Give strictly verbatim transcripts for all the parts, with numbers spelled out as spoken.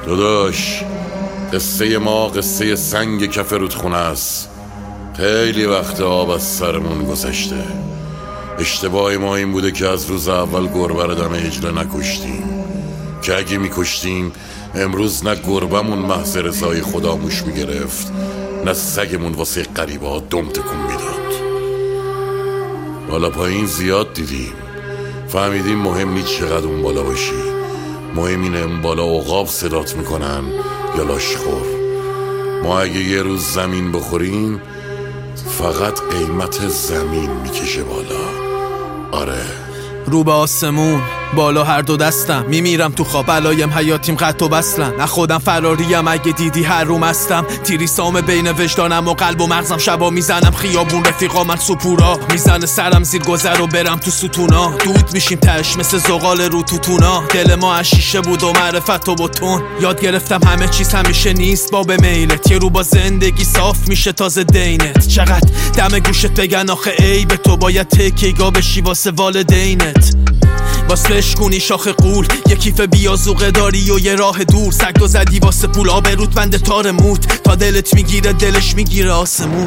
داداش، قصه ما قصه سنگ کف رودخونه است. خیلی وقت آب از سرمون گذشته. اشتباه ما این بوده که از روز اول گربه رو دم عجله نکشتیم، که اگه میکشتیم امروز نه گربمون محض رضای خدا موش میگرفت، نه سگمون واسه غریبه ها دم تکون میداد. بالا پایین زیاد دیدیم، فهمیدیم مهم نیست چقدر اون بالا باشی، مهم اینه اون بالا عقاب صدات میکنن یا لاشخور. ما اگه یه روز زمین بخوریم فقط قیمت زمین میکشه بالا. آره، رو به آسمون بالا هر دو دستم، میمیرم تو خواب بلایم حیاتیم قط و بسلن. نه خودم فراریم اگه دیدی هر روم هستم، تیری سام بین وجدانم و قلب و مغزم. شبا میزنم خیابون رفیقا من سپورا، میزنه سرم زیر گذر و برم تو ستونا. دود میشیم تش مثل زغال رو توتونا، دل ما از شیشه بود و معرفت و بتون. یاد گرفتم همه چیز همیشه نیست باب میلت، یه رو با زندگی صاف میشه تازه دینت. چقدر دم گوشت بگن آخه ای به تو باید تکیگا بشی واسه والدینت. واسه بشکونی شاخ قول یه کیف بیازوقه داری و یه راه دور. سگ دو زدی واسه پول آبروت بند تار موت، تا دلت میگیره دلش میگیره آسمون.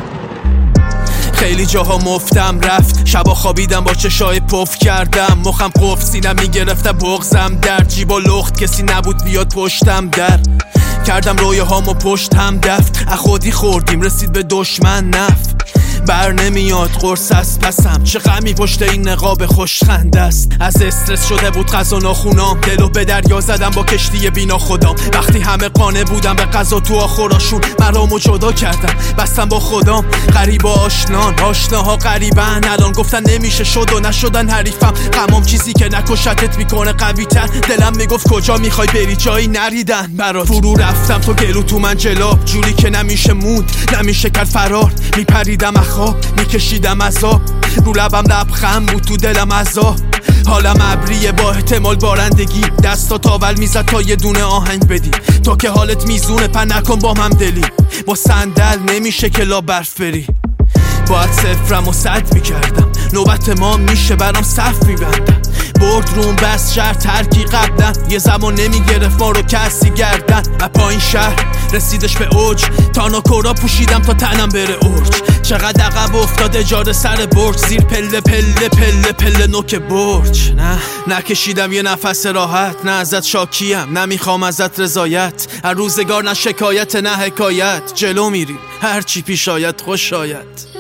خیلی جاها مفتم رفت، شبا خوابیدم با چشای پف کردم. مخم قفل سینم میگرفته بغزم در جیب و لخت، کسی نبود بیاد پشتم در. کردم رویه هامو پشت هم دفت، اخودی خوردیم رسید به دشمن نفت. بر نمیاد قرص از پسم، چه غمی پشت این نقاب خوشخنده است. از استرس شده بود غذا ناخونام، دلو به دریا زدم با کشتی بینا خودم. وقتی همه قانه بودم به غذا تو آخوراشون، مرامو جدا کردم بستم با خودم. غریبا آشنان، آشناها غریبن، الان گفتن نمیشه شد و نشدن حریفم. غمام چیزی که نکشتت میکنه قوی تر، دلم میگفت کجا میخوای بری جایی نریدن برات. فرو رفتم تو گلو تو من جلاب، جوری که نمیشه موند نمیشه کرد فرار. میپریدم خواب میکشیدم عذاب، رو لبم لبخند بود تو دلم عذاب. حالم ابریه با احتمال بارندگی، دستا تاول میزد تا یه دونه آهنگ بدی. تو که حالت میزونه پن نکن با هم دلی، با صندل نمیشه که لا برف بری. باید صفرم و صد میکردم، نوبت ما میشه برام صف میبندم. برد روم بس شهر ترکی قبلا، یه زمان نمیگرفت ما رو کسی گردن. و پایین شهر رسیدش به اوج، تانا کورا پوشیدم تا تنم بره اوج. چقدر عقب افتاد اجاره سر برج، زیر پله پله پله پله نوک برج. نه نکشیدم یه نفس راحت، نه ازت شاکیم نمیخوام ازت رضایت. هر روزگار نه شکایت نه حکایت، جلو میریم هرچی پیش آید خوش آید.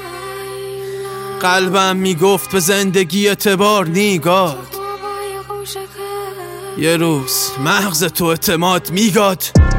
قلبم میگفت به زندگی اعتبار نیگاد، یه روز مغز تو اعتماد میگاد.